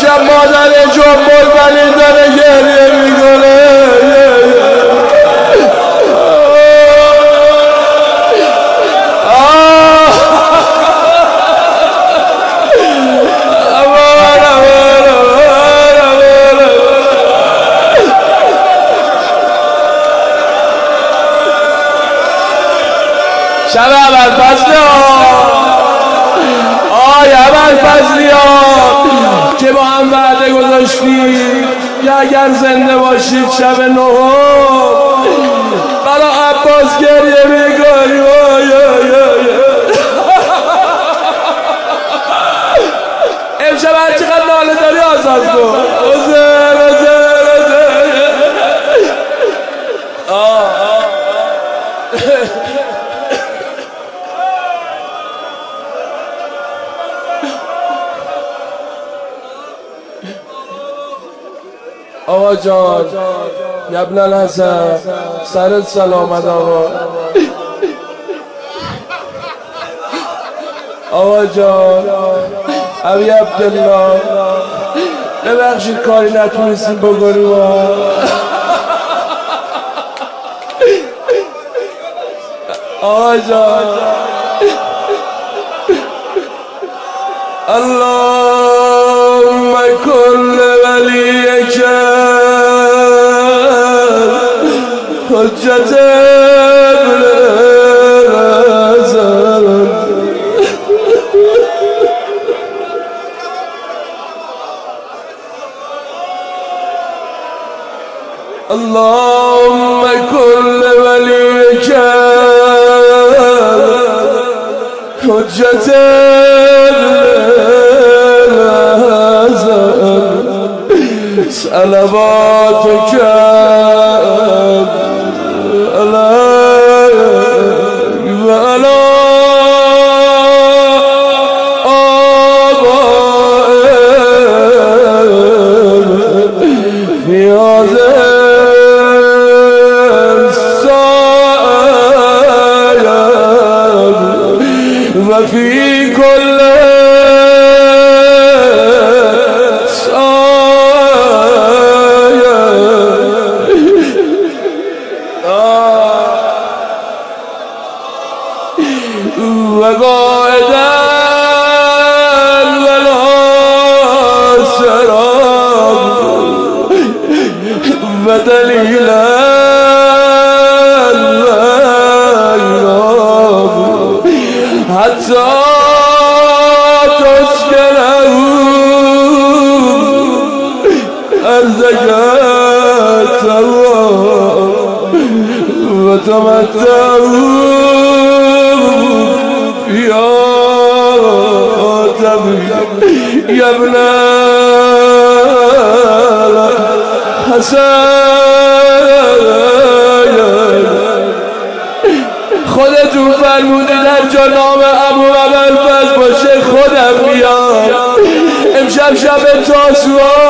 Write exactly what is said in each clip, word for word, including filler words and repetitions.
امشب مادر جنبال ولی داره گریه میکنه. شب اول فصلی ها آی اول فصلی ها که با هم وعده گذاشتیم که اگر زنده باشید شب نهم برا عباس گریه میکنیم. امشب هر چقدر ناله داری آزاد کن. حسین حسین حسین آه آه آقا جان یبن الحسن سرت سلامت آقا. آقا جان ابی عبدالله ببخشید کاری نتونستیم بکنیم. آقا جان اللهم کل ولیک حجت ابن الحسن اللهم كل وليك حجة الحسن صلواتك عليك وعلى آبائك في هذا وفي كل سايا وقائدا ولا سراب ودليلا حتى تسكنه أرزقك وتمتعوا فيها يا ابن الحسن. خودتون فرمودید در جا نام ابو ابوالفضل باشه خودم بیام. امشب شب تاسوعا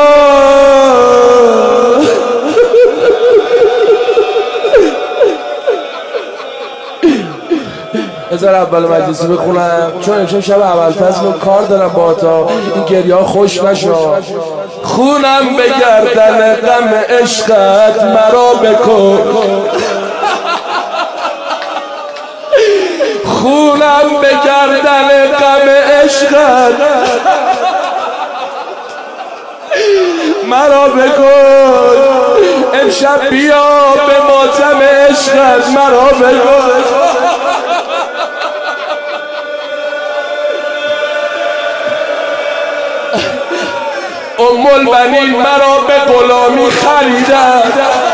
بذار اول مجلسی بخونم چون امشب شب ابوالفضل کار دارم با تا این گریه ها خوش نشد. خونم به گردن غم عشقت مرا بکن، خونم به گردن غم عشقت مرا بکن. امشب بیا به ماتم عشقت مرا بکن. ام البنین مرا به غلامی خریدند،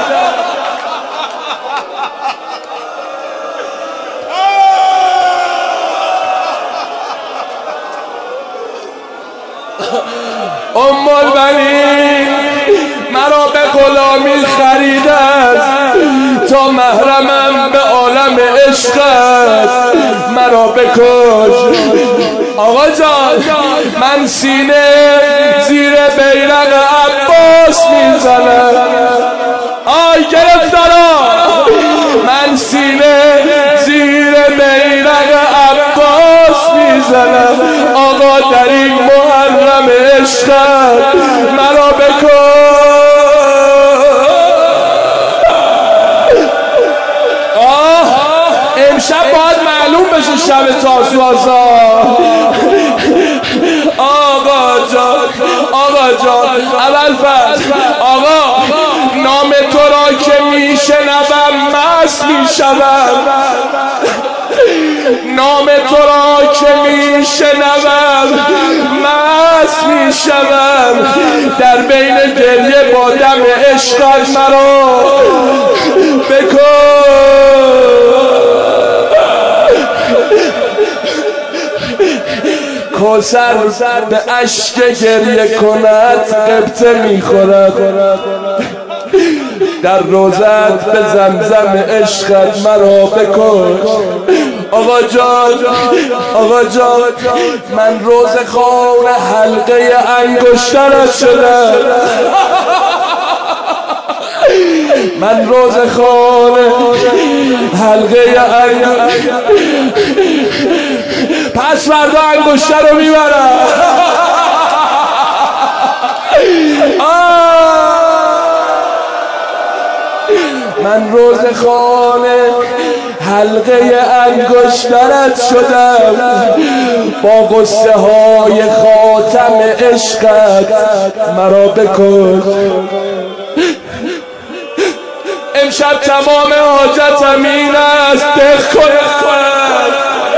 ام البنین مرا به غلامی خریدند تا محرمم به عالم عشقت مرا بکش. آقا جان من سینه زیر بیرق عباس میزنم. آی گرفتارا من سینه زیر بیرق عباس میزنم. آقا در این محرم غم عشقت مرا بکن. آه امشب باید معلوم بشه شب تاسوعا. آقا جان آقا جان ابوالفضل آقا، نام تو را که میشنوم مست میشوم، نام تو را که میشنوم مست میشوم، در بین گریه با دم عشقت مرا بکن. کوثر به اشک گریه کند غبطه میخورد، در روزت به زمزم عشقت مرا بکن. آقا جان آقا جان من روز خان حلقه انگشترت شدم، من روز خان حلقه انگشترت، پس فردا انگشتر رو میبرم. من روز خانه حلقه انگشترت شدم، با قصه های خاتم عشقت مرا بکن. امشب تمام حاجتم این است دق کنم.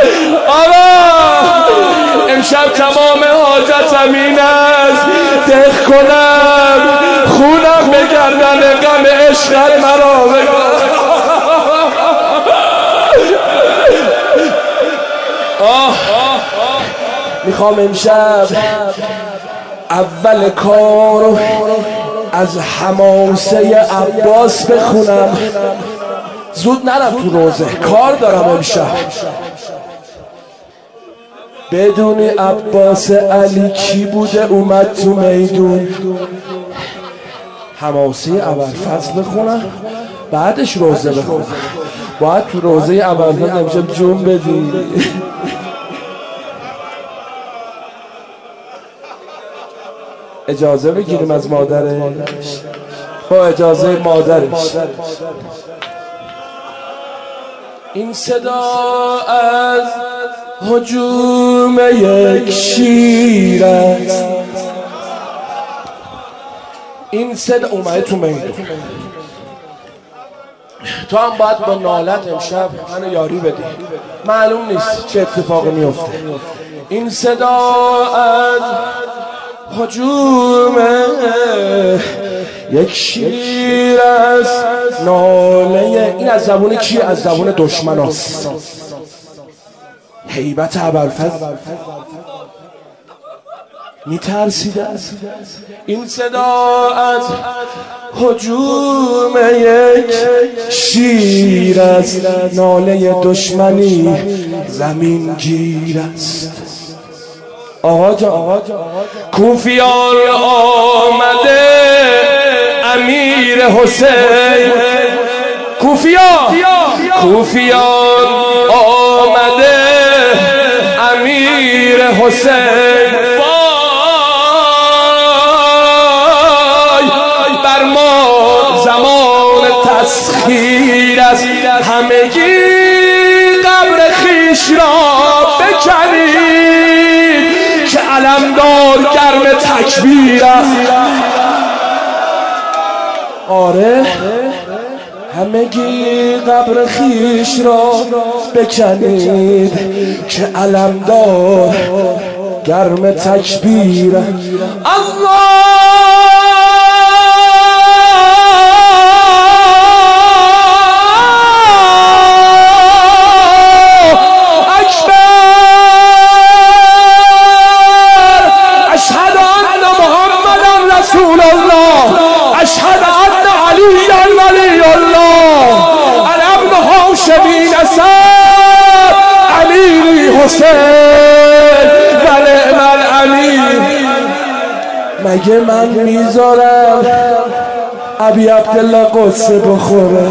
آقا امشب تمام حاجتم این است دق کنم، خونم به گردن غم عشقت مرا بکن. آه میخوام امشب اول کار از حماسه عباس بخونم. زود نرم تو روزه، کار دارم امشب. بدونی عباس علی کی بوده اومد تو میدون؟ حماسه ابوالفضل بخونم بعدش روزه بخونم. باید تو روزه ابوالفضل امشب جون بدی. اجازه بگیریم از مادرش، با اجازه مادرش. این صدا از هجوم یک شیر است، این صدا اومده تو میدون. تو هم باید با نالت امشب منو یاری بدی، معلوم نیست چه اتفاقی میفته. این صدا از هجوم یک شیر است، ناله این از زبون کی؟ از زبون دشمن است. هیبت ابوالفضل میترسیده است. این صدا از هجوم یک شیر است، ناله دشمنی زمین گیر است. آقا جان کوفیان آمده امیر حسین، کوفیان کوفیان آمده امیر حسین، وای بر ما زمان تسخیر است، همگی قبر خویش را بکنید که علمدار گرم تکبیر است. آره همگی قبر خویش را بکنید که علمدار گرم تکبیر است. الله مگه من میذارم ابی عبدالله قصه بخوره؟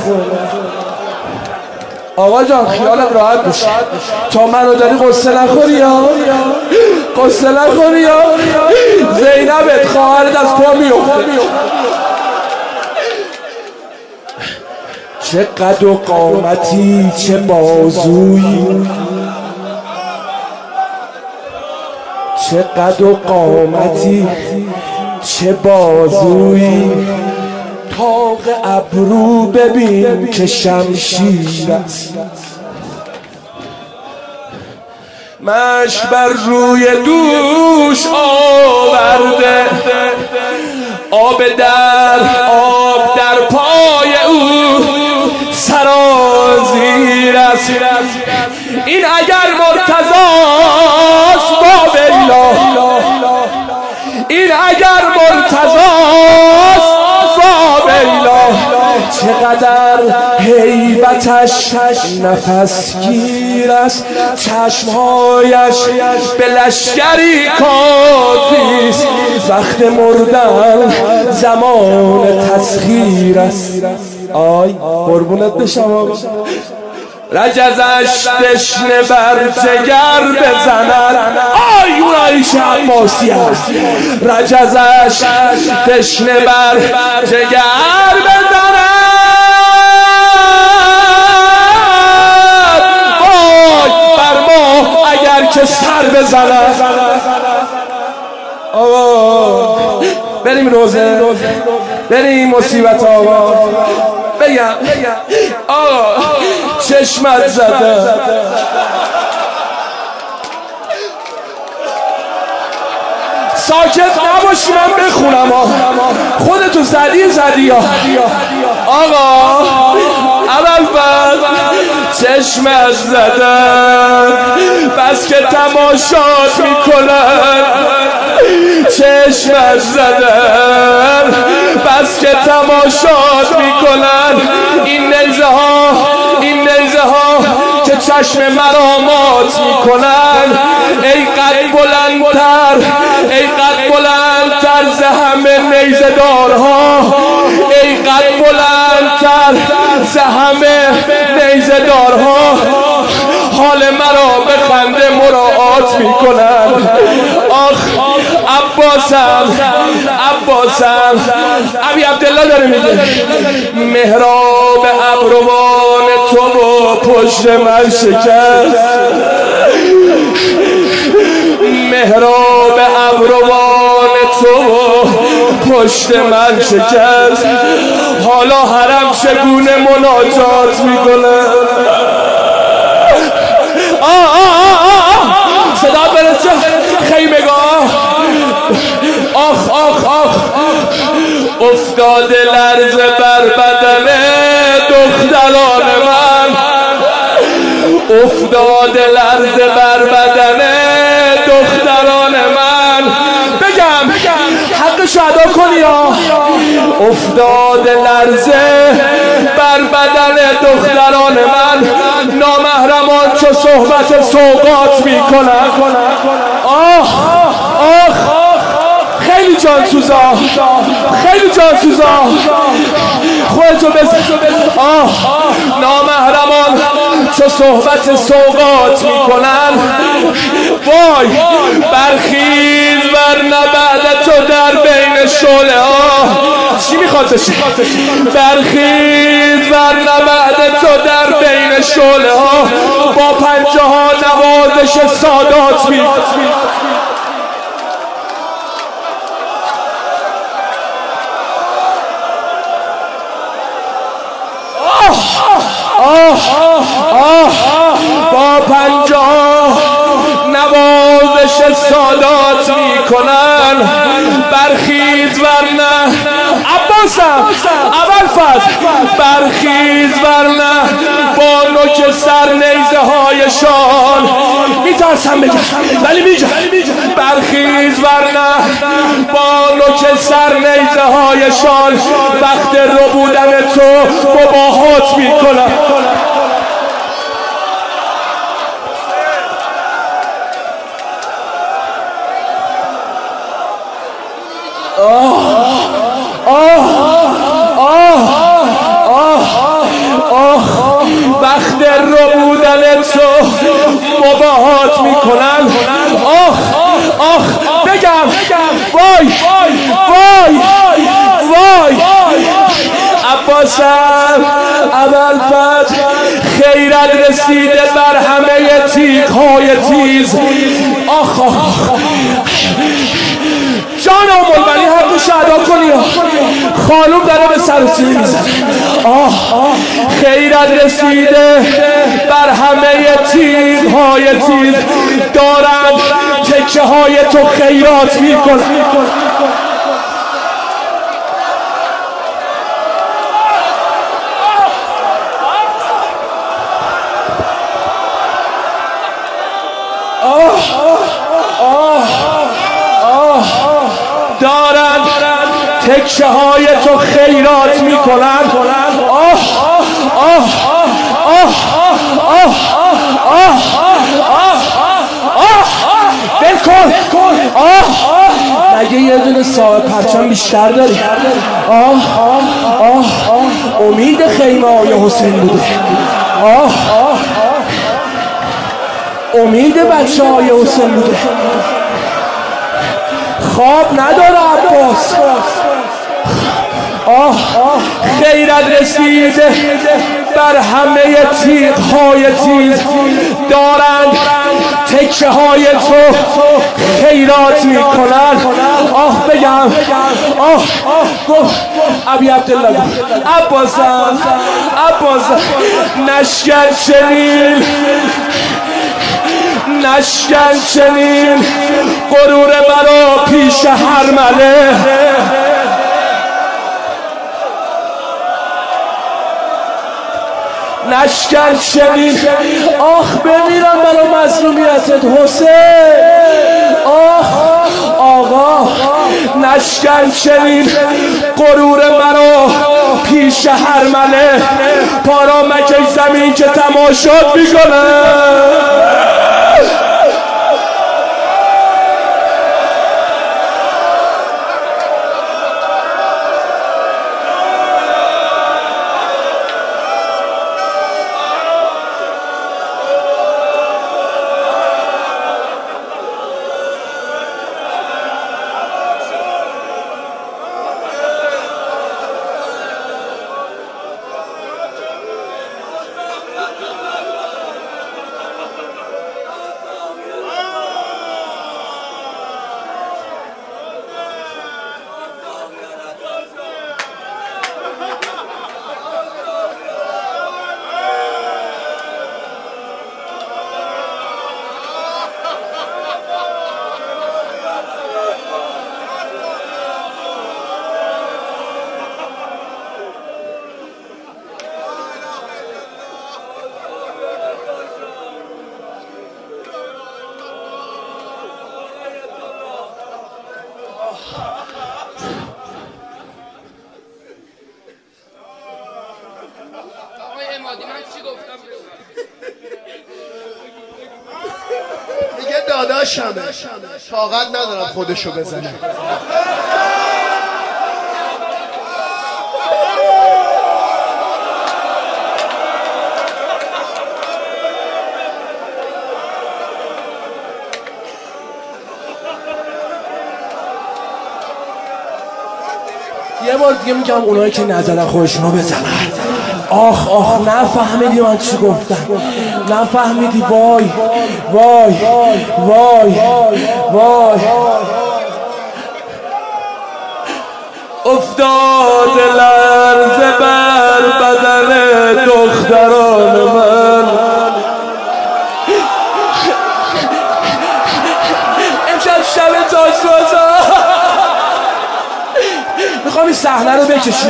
آقا جان خیالم راحت بشه، تا منو داری قصه نخوری. یا قصه نخوری یا زینبت خواهرت از پا میفته. چه قد و قامتی چه بازویی، چه قد و قامتی چه بازویی، طاق ابرو ببین که شمشیر است. مشک بر روی دوش آورده، آب در آب در پای او سرازیر است. این اگر مرتضاست با بالله، این اگر مرتضاست با بالله، چقدر هیبتش نفسگیر است. چشمهایش به لشکری کافیست، وقت مردن زمان تسخیر است. آی قربونت بشم. رجزش تشنه بر جگر بزند، آی اون عایشه عباسی است. رجزش تشنه بر جگر بزند، وای بر ما اگر که سر بزند. آقا بریم روزه، بریم مصیبت آقا. بگم آقا چشمت زده، ساکت نباشی من بخونم. خودتو زدی زدی آقا. اول بعد چشمت زده بس که تماشات میکنن، چشمت زدن بس که تماشات میکنن. این نیزه ها این نیزه ها که چشم مرامات میکنن، ای قد بلندتر ای قد بلندتر ز همه نیزه دارها، ای قد بلندتر ز همه نیزه دارها. حال مرا به خنده مراعات میکنن. آخ عباسم عباسم ابی عبدالله داره میگه، محراب ابروان تو و پشت من شکست، محراب ابروان تو و پشت من شکست. حالا حرم چگونه مناجات میکنه. آه آه آه صدا برسه خیمگاه. آخ آخ آخ افتاده لرزه بر بدن دختران من، افتاده لرزه بر بدن دختران من. بگم حقشو ادا کنی ها. افتاده لرزه بر بدن دختران من، نامحرمان چو صحبت سوقات میکنن. آه آخ خیلی جان سوزا، خیلی جان سوزا. خودتو بزن. آه نامحرمان چو صحبت سوقات میکنن، وای برخیز بر نبعد تو در بین شعله ها. چی میخواد بشه؟ برخیز بر نبعد تو در بین شعله ها، با پنجه ها نوازش سادات میکنن. آه آه با پنجاه نوازش سادات میکنن. برخیز ورنه عباسم اول فصل، برخیز ورنه با نوک سر نیزه هایشان. میترسم بگم ولی میگم، برخیز ورنه با نوک سر نیزه هایشان، وقت رو بودن تو مباهات میکنن. آه آه آه آه آه وقت رو بودن تو مباهات میکنن. آه وای وای وای عباسم ابوالفضل خیرت رسیده بر همه تیغ‌های تیز. آخ آخ جان ام الولی حقش ادا کنی. خانوم داره به سر و سینه میزنه. آه خیرت رسیده بر همه تیغ‌های تیز، دارند تکه های تو خیرات میکنن. دارند تکه های تو خیرات میکنند. آه آه آه آه آه آه بلکن. آه مگه یه دونه صاحب پرچم بیشتر داری؟ آه آه امید خیمه های حسین بوده. آه امید بچه های حسین بوده. خواب نداره عباس. آه خیرت رسیده بر همه تیغ‌های تیز، دارند تکه های تو خیرات میکنن. آه بگم آه گفت ابی عبدالله عباسم عباسم نشکن چنین نشکن چنین غرور مرا پیش هر مله. نشکن چنین آخ بمیرم برا مظلومیتت حسین. آخ آقا نشکن چنین غرور مرا پیش هر مله. پارا مکه زمین که تماشات میکنه. میگه داداشمه طاقت ندارم خودشو بزنه. یه بار دیگه میگم اونایی که نزدن خودشونو بزنن. آخ آخ نفهمیدی من چی گفتم؟ نفهمیدی؟ وای وای وای وای افتاد لرزه بر بدن دختران من. امشب شب تاسوعا میخوام این صحنه رو بکشی.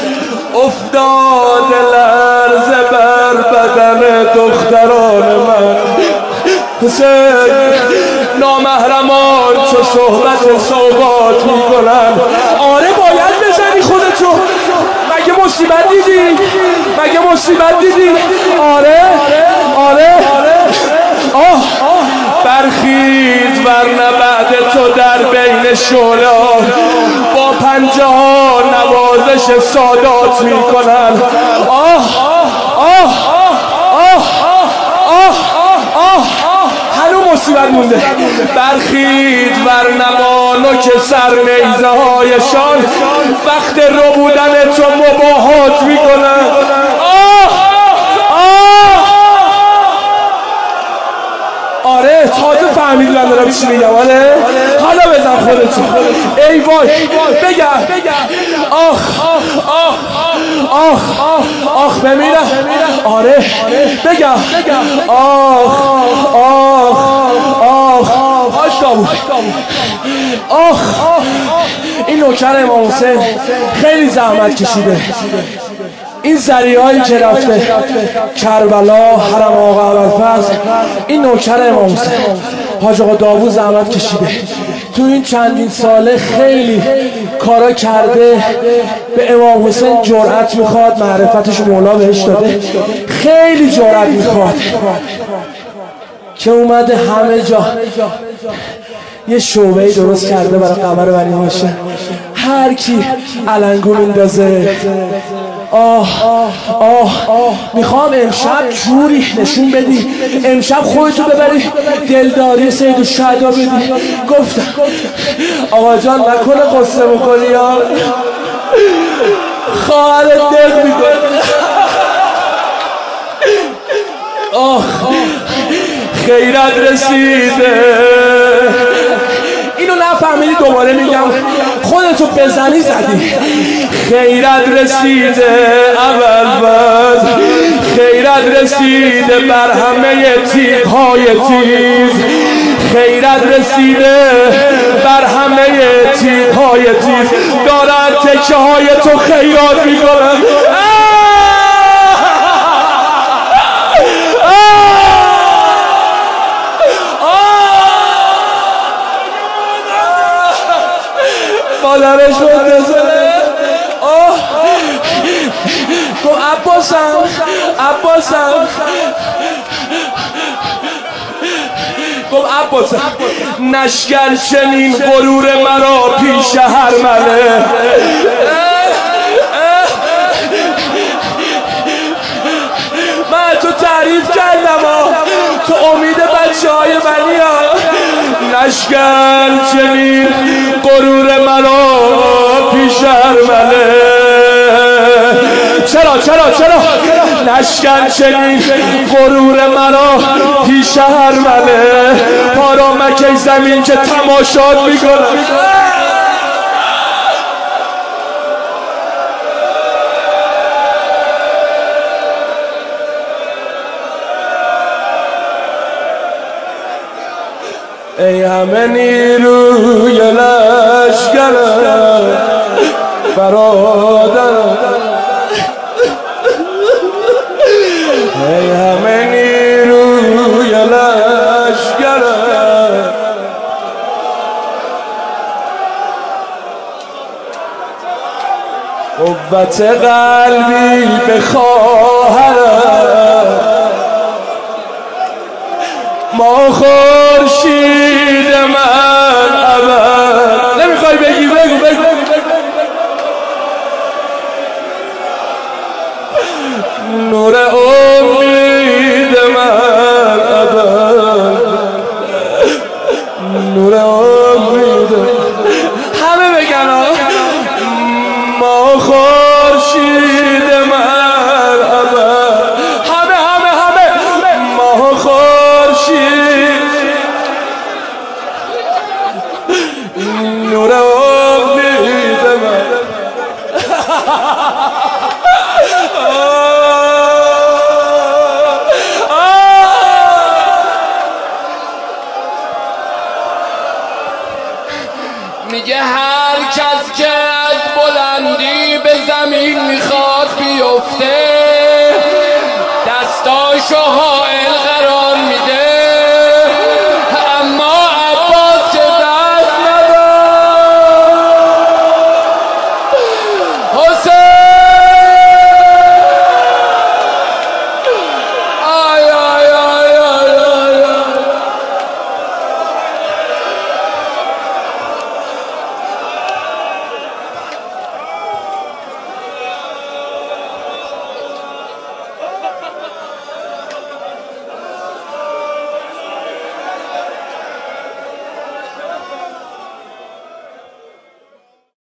افتاد لرزه بر بدن دختران من. حسین نامحرمان چو صحبت صحبات میکنن. آره باید بزنی خودتو. مگه مصیبت دیدی؟ مگه مصیبت دیدی؟ آره آره آه برخیز ورنه بعد تو در بین شعله با پنجه ها نوازش سادات میکنن. آه آه آه آه آه آه مصیبت مونده. برخید بر نمانو که سر نیزه هایشان وقت رو بودن تو مباهات میکنن. آه آه آره تازه فهمیدی من دارم چی میگم. آره حالا بزن خودتون. ای وای بگم آخ آخ آخ آخ بمیرم. آره بگم آخ آخ آخ آش داوود آخ. این نوکر امام حسین خیلی زحمت کشیده. این ذریعه‌ای که رفته کربلا، حرم آقا ابوالفضل، این نوکر امام حسین حاج آقا داوود زحمت کشیده. تو این چندین ساله خیلی کارا کرده. به امام حسین جرأت میخواد، معرفتش مولا بهش داده. خیلی جرأت میخواد که اومده همه جا یه شعبه‌ای درست کرده برای قمر بنی هاشم. هر کی علنگو میندازه. آه آه آه میخوام امشب جوری نشون بدی، امشب خودتو ببری دلداری سید الشهدا بدی. گفتم آقا جان نکنه قصه بخوری یا خواهرت دق میکنه. آه خیرت رسیده. اینو نفهمیدی دوباره میگم خودتو بزنی زدی. خیرت رسیده ابوالفضل، خیرت رسیده بر همه تیغ‌های تیز. خیرت رسیده بر همه تیغ‌های تیز. دارن تکه های تو خیرات میکنن. مادرش منتظره. آه تو عباسم عباسم گفت عباسم نشکر چنین غرور مرا پیش هرمله. من تو تعریف کردم تو امید بچه های منی ها. نشکر چنین غرور مرا پیش هرمله. چرا چرا چرا نشکن چنین غرور مرا پیش هرمله. پارا مکه زمین که تماشات میکنم. ای همه نیروی لشکر برادر، ای همه نیروی لشکر قوت قلبی به خواهرم. ما خورشید من ابد. نمیخوای بگی بگو بگو. نور امید من ابد، نور امید. همه بگن ما خورشید من ابد. همه همه همه ما خورشید نور امید من. میگه